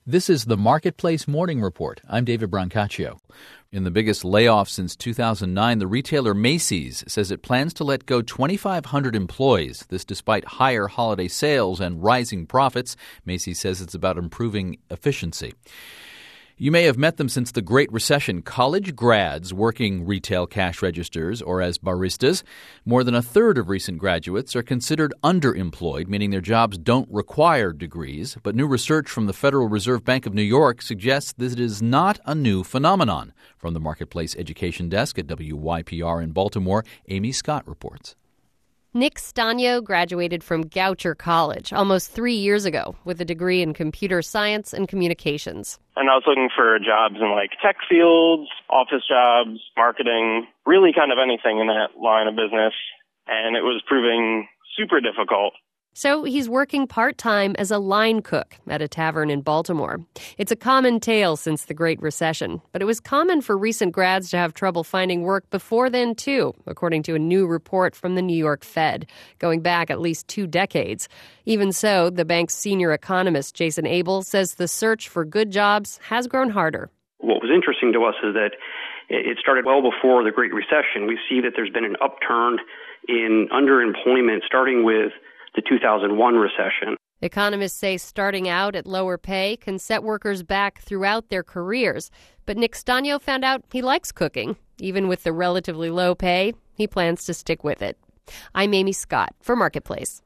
This is the Marketplace Morning Report. I'm David Brancaccio. In the biggest layoff since 2009, the retailer Macy's says it plans to let go 2,500 employees. This despite higher holiday sales and rising profits. Macy's says it's about improving efficiency. You may have met them since the Great Recession. College grads working retail cash registers or as baristas. More than a third of recent graduates are considered underemployed, meaning their jobs don't require degrees. But new research from the Federal Reserve Bank of New York suggests that it is not a new phenomenon. From the Marketplace Education Desk at WYPR in Baltimore, Amy Scott reports. Nick Stagno graduated from Goucher College almost 3 years ago with a degree in computer science and communications. And I was looking for jobs in tech fields, office jobs, marketing, really kind of anything in that line of business. And it was proving super difficult. So he's working part-time as a line cook at a tavern in Baltimore. It's a common tale since the Great Recession, but it was common for recent grads to have trouble finding work before then, too, according to a new report from the New York Fed, going back at least 2 decades. Even so, the bank's senior economist, Jason Abel, says the search for good jobs has grown harder. What was interesting to us is that it started well before the Great Recession. We see that there's been an upturn in underemployment starting with the 2001 recession. Economists say starting out at lower pay can set workers back throughout their careers. But Nick Stagno found out he likes cooking. Even with the relatively low pay, he plans to stick with it. I'm Amy Scott for Marketplace.